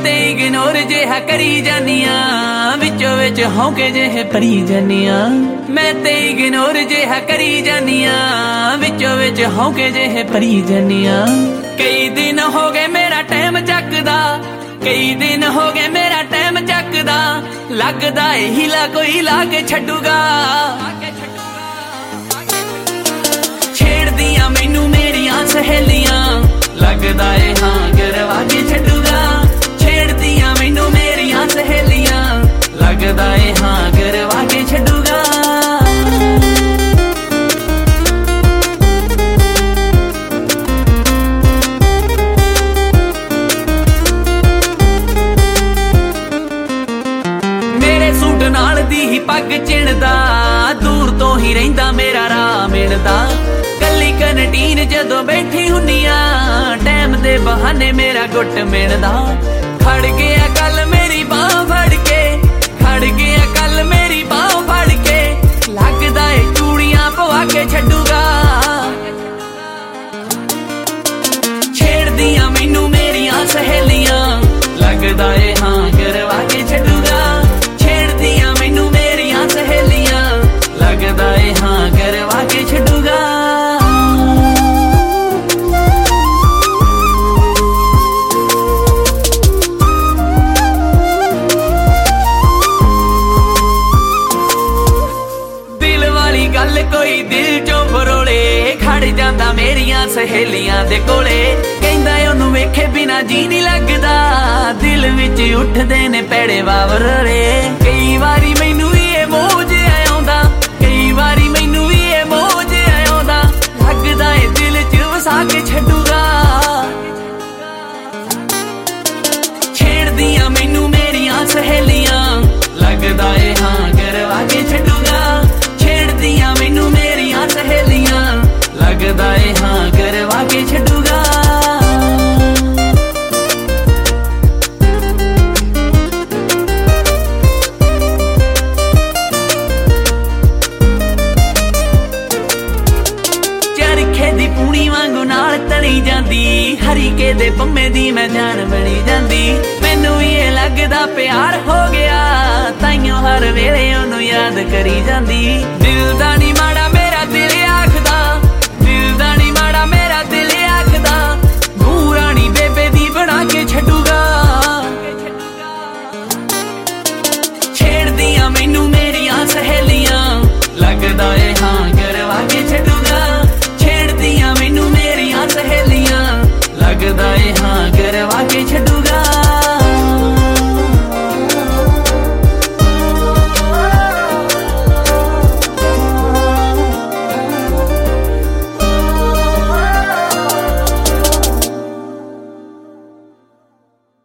ते इग्नोर जिहा करी जानिया विचों विच हौंके जिहे भरी जानिया मैं ते इग्नोर जिहा करी जानिया विचों विच हौंके जिहे भरी जानिया कई दिन हो गए मेरा टाइम चकदा कई दिन हो गए मेरा टाइम चकदा लगदा ए हिला कोई ला के छड्डूगा छेड़ दिया मैनू मेरियां सहेलियां लगदा ए हां गरवा के छड्डूगा छेड़ दिया मैनू मेरियां सहेलियां लगदा ए हां गरवा के छड्डूगा मेरे सूट नाल दी ही पग चिणदा दूर तो ही रहिंदा मेरा राह मिलदा कली कैंटीन जदों बैठी हुन्निया टाइम दे बहाने मेरा गुट मिलदा खड़ गया कल मेरी बाह फड़ के खड़ गया कल मेरी बाह फड़ के लगदा ए चूड़ियां पवा के छड्डूगा छेड़ दिया मैनू मेरियां सहेलियां लगदा ए हां गरवा के छड्डूगा छेड़ दिया मैनू मेरियां सहेलियां लगदा ए हां गरवा के छड्डूगा गल कोई दिल चों फरोले खड़ जांदा मेरियां सहेलियां दे कोले कहंदा ओनू वेखे बिना जी नहीं लगदा दिल विच उठदे ने पैड़े वावरे कई वारी मैनू ये मोह जिहा आउंदा कई वारी मैनू ये मोह जिहा आउंदा लगदा ए दिल च वसा के छड्डूगा छेड़ दिया मैनू मेरियां सहेलियां लगदा ए हां गरवा के छड्डूगा छेड़ दिया मैनू मेरियां सहेलियां लगदा ए हां गरवा के छड्डूगा चरखे दी पूनी वांगू नाल तली जांदी हरीके दे पंमे दी मैं जान बनी जांदी मैनू ये लगदा प्यार हो गया ताइयों हर वेले ओनू याद करी जांदी दिल दा नी माड़ा मेरा दिल आखदा दिल दा नी माड़ा मेरा दिल आखदा नूरानी बेबे दी बना के छड्डूगा छेड़ दिया मैनू मेरियां सहेलियां लगदा ए हां